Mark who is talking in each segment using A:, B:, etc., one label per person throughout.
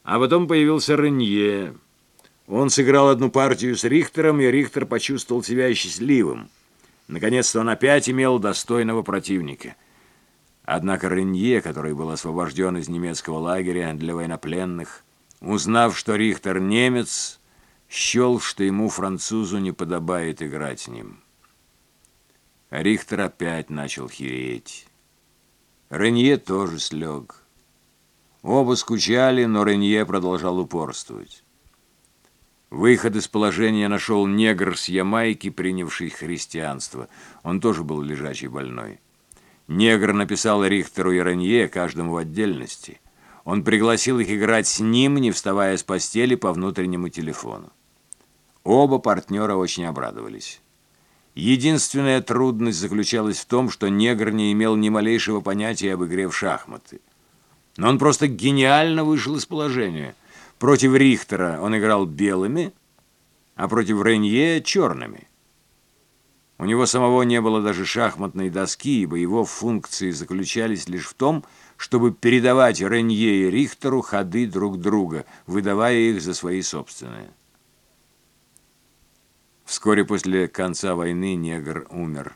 A: А потом появился Ренье. Он сыграл одну партию с Рихтером, и Рихтер почувствовал себя счастливым. Наконец-то он опять имел достойного противника. Однако Ренье, который был освобожден из немецкого лагеря для военнопленных, узнав, что Рихтер немец, счел, что ему, французу, не подобает играть с ним. Рихтер опять начал хереть. Ренье тоже слег. Оба скучали, но Ренье продолжал упорствовать. Выход из положения нашел негр с Ямайки, принявший христианство. Он тоже был лежачий больной. Негр написал Рихтеру и Ренье, каждому в отдельности. Он пригласил их играть с ним, не вставая с постели, по внутреннему телефону. Оба партнера очень обрадовались. Единственная трудность заключалась в том, что негр не имел ни малейшего понятия об игре в шахматы. Но он просто гениально вышел из положения. Против Рихтера он играл белыми, а против Ренье – черными. У него самого не было даже шахматной доски, ибо его функции заключались лишь в том, чтобы передавать Ренье и Рихтеру ходы друг друга, выдавая их за свои собственные. Вскоре после конца войны негр умер.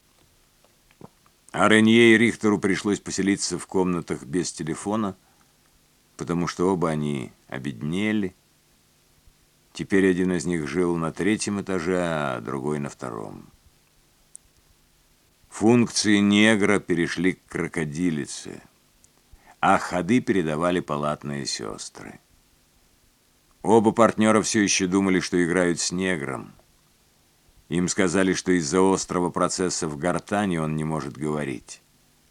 A: А Ренье и Рихтеру пришлось поселиться в комнатах без телефона, потому что оба они обеднели. Теперь один из них жил на 3-м этаже, а другой на 2-м. Функции негра перешли к крокодилице, а ходы передавали палатные сестры. Оба партнера все еще думали, что играют с негром. Им сказали, что из-за острого процесса в гортани он не может говорить.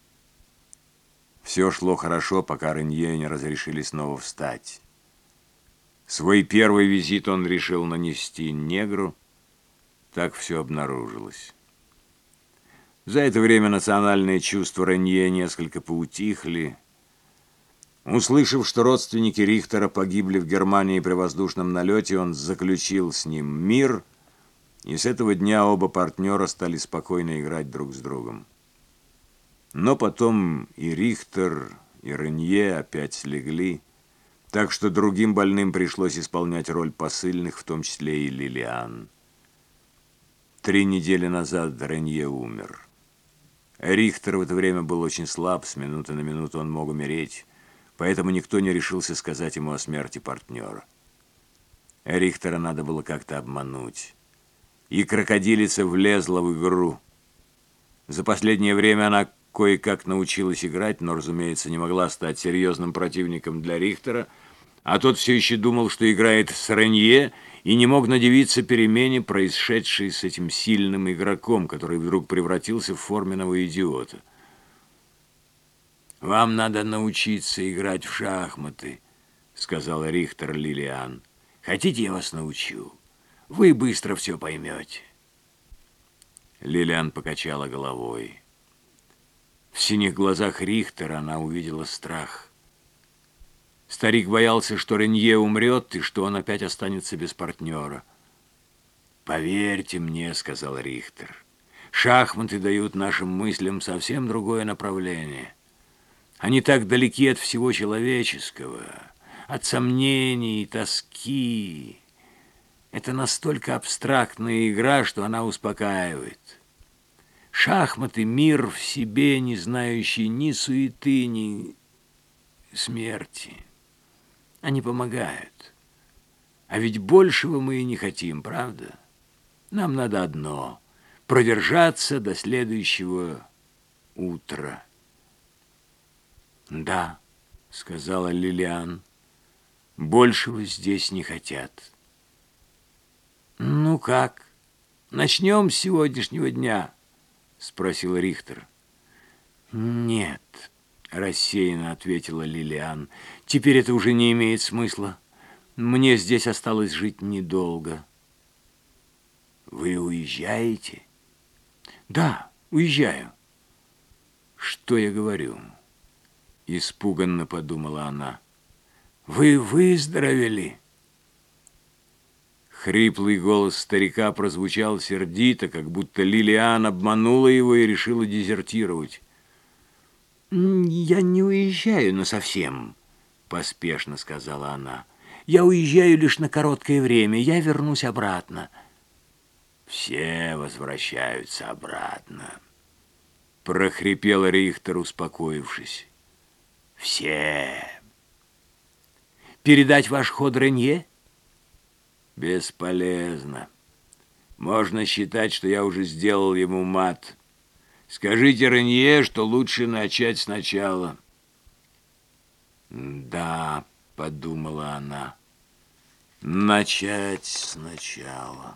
A: Все шло хорошо, пока Ренье не разрешили снова встать. Свой первый визит он решил нанести негру. Так все обнаружилось. За это время национальные чувства Ренье несколько поутихли. Услышав, что родственники Рихтера погибли в Германии при воздушном налете, он заключил с ним мир, и с этого дня оба партнера стали спокойно играть друг с другом. Но потом и Рихтер, и Ренье опять слегли, так что другим больным пришлось исполнять роль посыльных, в том числе и Лилиан. 3 недели назад Ренье умер. Рихтер в это время был очень слаб, с минуты на минуту он мог умереть, поэтому никто не решился сказать ему о смерти партнера. Рихтера надо было как-то обмануть. И крокодилица влезла в игру. За последнее время она кое-как научилась играть, но, разумеется, не могла стать серьезным противником для Рихтера, а тот все еще думал, что играет с Ренье, и не мог надивиться перемене, происшедшей с этим сильным игроком, который вдруг превратился в форменного идиота. «Вам надо научиться играть в шахматы», — сказал Рихтер Лилиан. «Хотите, я вас научу? Вы быстро все поймете». Лилиан покачала головой. В синих глазах Рихтера она увидела страх. Старик боялся, что Ренье умрет и что он опять останется без партнера. «Поверьте мне», — сказал Рихтер, — «шахматы дают нашим мыслям совсем другое направление. Они так далеки от всего человеческого, от сомнений и тоски. Это настолько абстрактная игра, что она успокаивает. Шахматы — мир в себе, не знающий ни суеты, ни смерти. Они помогают. А ведь большего мы и не хотим, правда? Нам надо одно — продержаться до следующего утра». «Да», — сказала Лилиан, — «большего здесь не хотят». «Ну как, начнем с сегодняшнего дня?» — спросил Рихтер. «Нет», — рассеянно ответила Лилиан, — «теперь это уже не имеет смысла. Мне здесь осталось жить недолго». «Вы уезжаете?» «Да, уезжаю». «Что я говорю?» — испуганно подумала она. «Вы выздоровели?» Хриплый голос старика прозвучал сердито, как будто Лилиан обманула его и решила дезертировать. «Я не уезжаю насовсем», поспешно сказала она. «Я уезжаю лишь на короткое время, я вернусь обратно». «Все возвращаются обратно», — прохрипел Рихтер, успокоившись. «Все». «Передать ваш ход Ренье?» «Бесполезно. Можно считать, что я уже сделал ему мат. Скажите Ренье, что лучше начать сначала». «Да», — подумала она, — «начать сначала».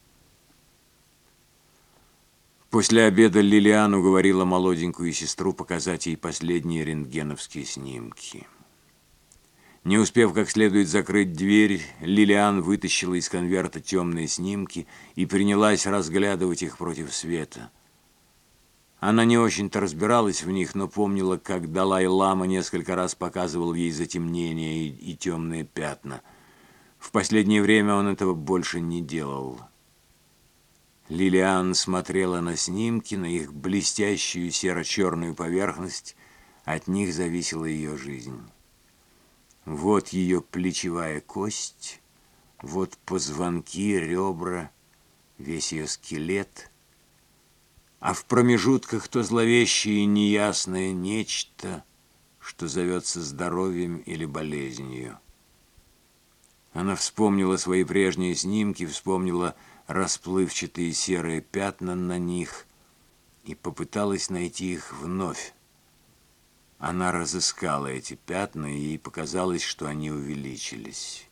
A: После обеда Лилиан уговорила молоденькую сестру показать ей последние рентгеновские снимки. Не успев как следует закрыть дверь, Лилиан вытащила из конверта темные снимки и принялась разглядывать их против света. Она не очень-то разбиралась в них, но помнила, как Далай-лама несколько раз показывал ей затемнения и темные пятна. В последнее время он этого больше не делал. Лилиан смотрела на снимки, на их блестящую серо-черную поверхность. От них зависела ее жизнь. Вот ее плечевая кость, вот позвонки, ребра, весь ее скелет. А в промежутках то зловещее и неясное нечто, что зовется здоровьем или болезнью. Она вспомнила свои прежние снимки, вспомнила расплывчатые серые пятна на них и попыталась найти их вновь. Она разыскала эти пятна, и ей показалось, что они увеличились.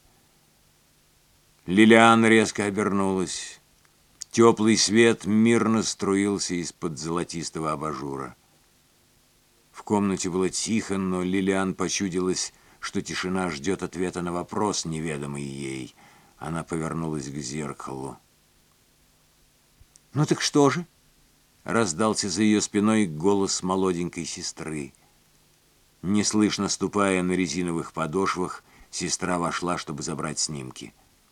A: Лилиан резко обернулась. Теплый свет мирно струился из-под золотистого абажура. В комнате было тихо, но Лилиан почудилась, что тишина ждет ответа на вопрос, неведомый ей. Она повернулась к зеркалу. «Ну так что же?» — раздался за ее спиной голос молоденькой сестры. Неслышно ступая на резиновых подошвах, сестра вошла, чтобы забрать снимки.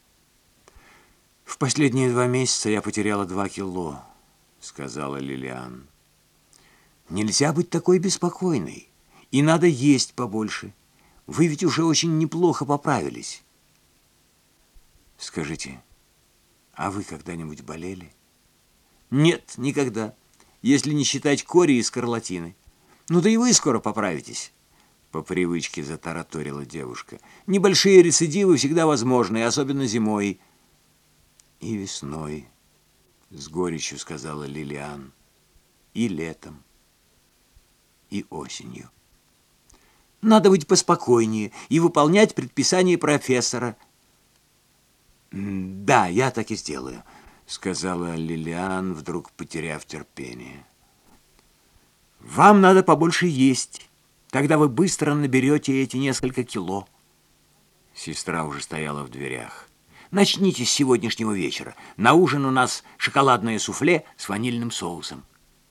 A: «В последние 2 месяца я потеряла 2 кило», — сказала Лилиан. «Нельзя быть такой беспокойной, и надо есть побольше. Вы ведь уже очень неплохо поправились». «Скажите, а вы когда-нибудь болели?» «Нет, никогда, если не считать кори и скарлатины. Ну да и вы скоро поправитесь». По привычке затараторила девушка. «Небольшие рецидивы всегда возможны, особенно зимой». «И весной», — с горечью сказала Лилиан, — «и летом, и осенью». «Надо быть поспокойнее и выполнять предписания профессора». «Да, я так и сделаю», — сказала Лилиан, вдруг потеряв терпение. «Вам надо побольше есть. Тогда вы быстро наберете эти несколько кило». Сестра уже стояла в дверях. «Начните с сегодняшнего вечера. На ужин у нас шоколадное суфле с ванильным соусом».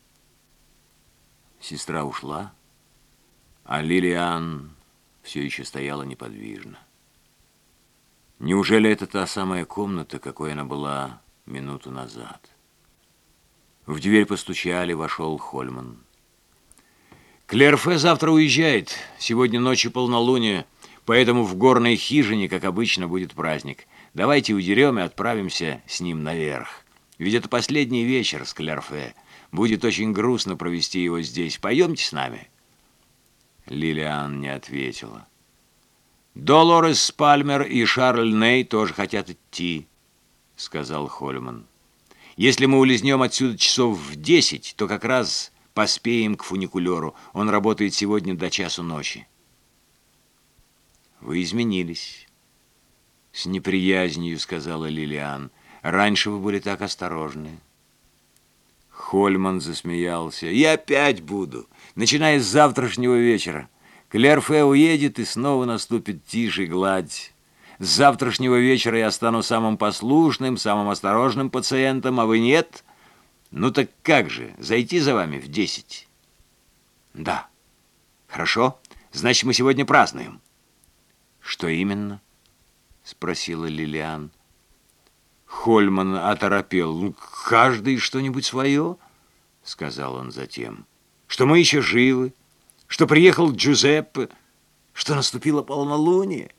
A: Сестра ушла, а Лилиан все еще стояла неподвижно. Неужели это та самая комната, какой она была минуту назад? В дверь постучали, вошел Хольман. «Клерфе завтра уезжает. Сегодня ночью полнолуние, поэтому в горной хижине, как обычно, будет праздник. Давайте удерем и отправимся с ним наверх. Ведь это последний вечер с Клерфе. Будет очень грустно провести его здесь. Пойдемте с нами». Лилиан не ответила. «Долорес Пальмер и Шарль Ней тоже хотят идти», — сказал Хольман. «Если мы улизнем отсюда часов в 10, то как раз поспеем к фуникулеру. Он работает сегодня до часу ночи». «Вы изменились», — с неприязнью сказала Лилиан. «Раньше вы были так осторожны». Хольман засмеялся. «Я опять буду, начиная с завтрашнего вечера. Клерфе уедет, и снова наступит тишь и гладь. С завтрашнего вечера я стану самым послушным, самым осторожным пациентом, а вы нет? Ну так как же, зайти за вами в 10? «Да». «Хорошо, значит, мы сегодня празднуем». «Что именно?» — спросила Лилиан. Хольман оторопел. «Ну, каждый что-нибудь свое», — сказал он затем. «Что мы еще живы, что приехал Джузеппе». что наступило полнолуние,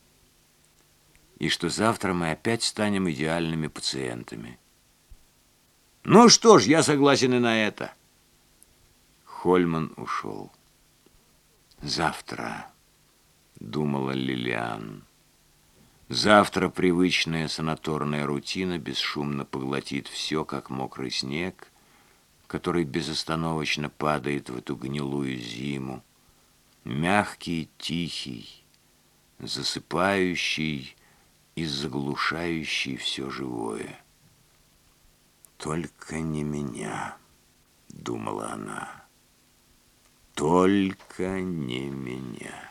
A: и что завтра мы опять станем идеальными пациентами. Ну что ж, я согласен и на это. Хольман ушел. Завтра, думала Лилиан, завтра привычная санаторная рутина бесшумно поглотит все, как мокрый снег, который безостановочно падает в эту гнилую зиму, мягкий, тихий, засыпающий и заглушающий все живое. «Только не меня», — думала она, — «только не меня».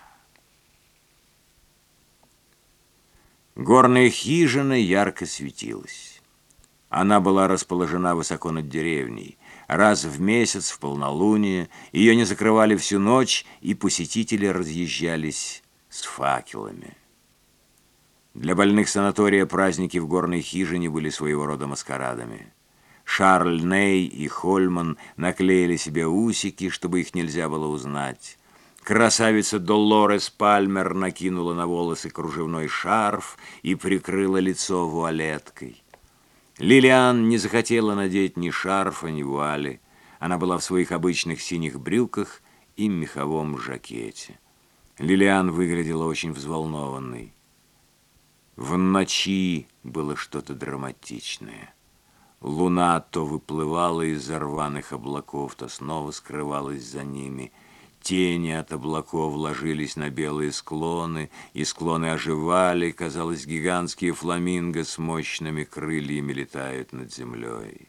A: Горная хижина ярко светилась. Она была расположена высоко над деревней. Раз в месяц, в полнолуние, ее не закрывали всю ночь, и посетители разъезжались с факелами. Для больных санатория праздники в горной хижине были своего рода маскарадами. Шарль Ней и Хольман наклеили себе усики, чтобы их нельзя было узнать. Красавица Долорес Пальмер накинула на волосы кружевной шарф и прикрыла лицо вуалеткой. Лилиан не захотела надеть ни шарфа, ни вуали. Она была в своих обычных синих брюках и меховом жакете. Лилиан выглядела очень взволнованной. В ночи было что-то драматичное. Луна то выплывала из-за рваных облаков, то снова скрывалась за ними. Тени от облаков ложились на белые склоны, и склоны оживали. Казалось, гигантские фламинго с мощными крыльями летают над землей.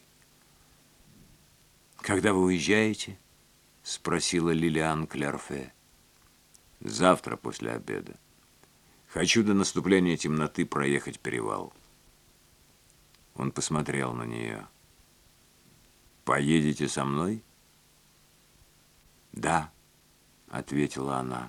A: «Когда вы уезжаете?» — спросила Лилиан Клерфе. «Завтра после обеда. Хочу до наступления темноты проехать перевал». Он посмотрел на нее. «Поедете со мной?» «Да», — ответила она.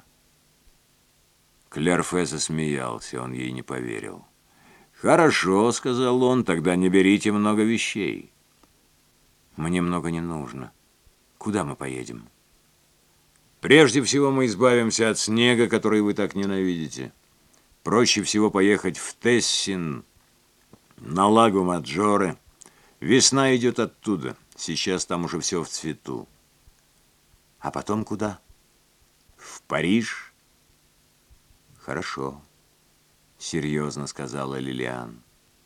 A: Клерфе засмеялся, он ей не поверил. «Хорошо», — сказал он, — «тогда не берите много вещей». «Мне много не нужно. Куда мы поедем?» «Прежде всего мы избавимся от снега, который вы так ненавидите. Проще всего поехать в Тессин, на Лаго Маджоре. Весна идет оттуда. Сейчас там уже все в цвету». «А потом куда?» «В Париж». «Хорошо», — серьезно сказала Лилиан.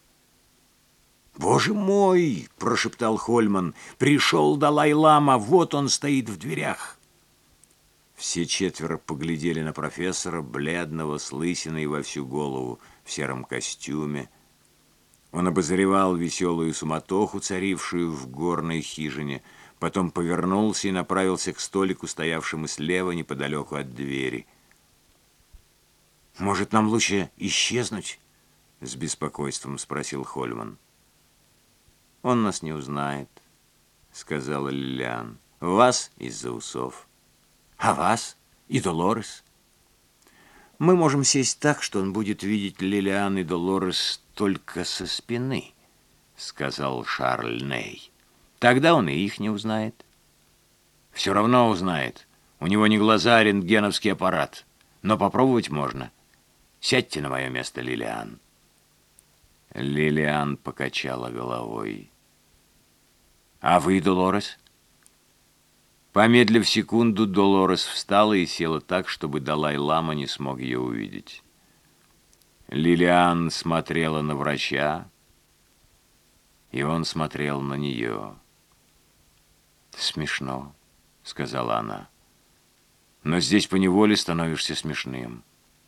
A: «Боже мой!» — прошептал Хольман. «Пришел Далай-лама, вот он стоит в дверях». Все четверо поглядели на профессора, бледного, с лысиной во всю голову, в сером костюме. Он обозревал веселую суматоху, царившую в горной хижине, потом повернулся и направился к столику, стоявшему слева, неподалеку от двери. «Может, нам лучше исчезнуть?» — с беспокойством спросил Хольман. «Он нас не узнает», — сказала Лилиан. «Вас из-за усов». «А вас? И Долорес?» «Мы можем сесть так, что он будет видеть Лилиан и Долорес только со спины», — сказал Шарль Ней. «Тогда он и их не узнает». «Все равно узнает. У него не глаза, а рентгеновский аппарат. Но попробовать можно. Сядьте на мое место, Лилиан». Лилиан покачала головой. «А вы, Долорес?» Помедлив секунду, Долорес встала и села так, чтобы Далай-лама не смог ее увидеть. Лилиан смотрела на врача, и он смотрел на нее. «Смешно», — сказала она. «Но здесь поневоле становишься смешным».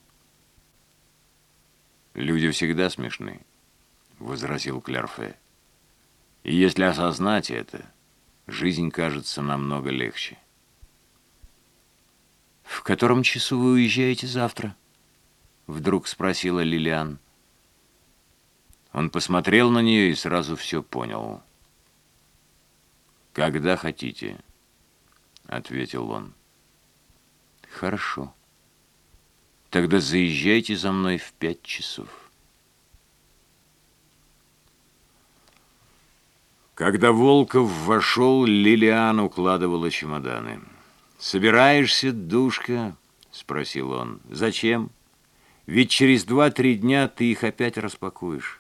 A: «Люди всегда смешны», — возразил Клерфе. «И если осознать это, жизнь кажется намного легче». «В котором часу вы уезжаете завтра?» — вдруг спросила Лилиан. Он посмотрел на нее и сразу все понял. «Когда хотите», — ответил он. «Хорошо. Тогда заезжайте за мной в 5 часов». Когда Волков вошел, Лилиан укладывала чемоданы. «Собираешься, душка?» — спросил он. «Зачем? Ведь через 2-3 дня ты их опять распакуешь».